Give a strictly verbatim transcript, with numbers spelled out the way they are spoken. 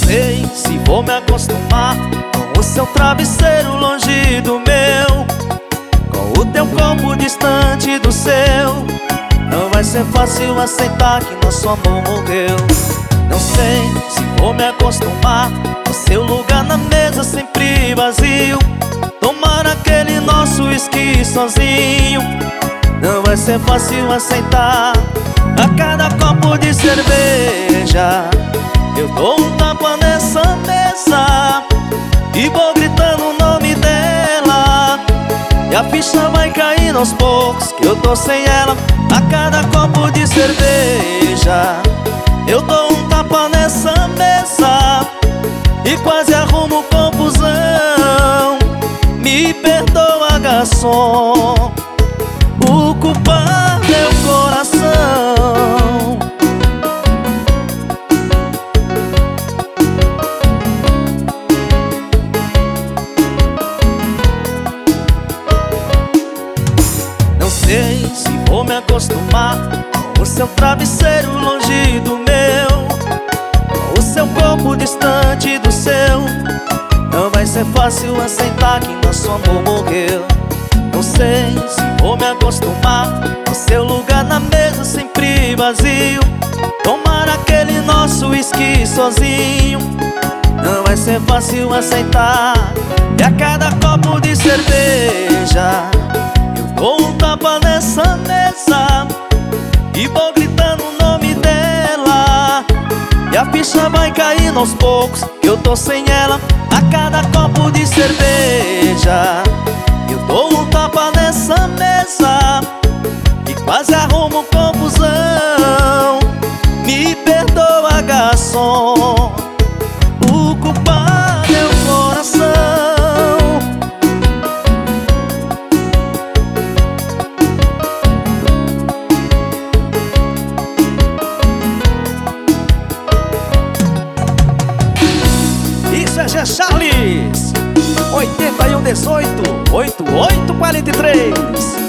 sei se vou me acostumar com o seu travesseiro longe do meu, com o teu corpo distante do seu. Não vai ser fácil aceitar que nosso amor morreu. Não sei se vou me acostumar com seu lugar na mesa sempre vazio, tomar aquele nosso uísque sozinho. Não vai ser fácil aceitar. A cada copo de cerveja eu dou um tapa nessa mesa e vou gritando o nome dela, e a ficha vai caindo aos poucos que eu tô sem ela. A cada copo de cerveja eu dou um tapa nessa mesa e quase arrumo confusão. Me perdoa, garçom, o culpado é o coração. Não sei se vou me acostumar com o seu travesseiro longe do meu, com o seu corpo distante do seu. Não vai ser fácil aceitar que nosso amor morreu. Não sei se vou me acostumar com seu lugar na mesa sempre vazio, tomar aquele nosso uísque sozinho. Não vai ser fácil aceitar. E a cada copo de cerveja eu dou um tapa nessa mesa e vou gritando o nome dela, e a ficha vai caindo aos poucos que eu tô sem ela. A cada copo de cerveja eu dou um tapa nessa mesa e quase arrumo confusão. Me perdoa, garçom, o culpado é o coração. Isso é G. Charles, oitenta e um dezoito, oitenta e oito quarenta e três.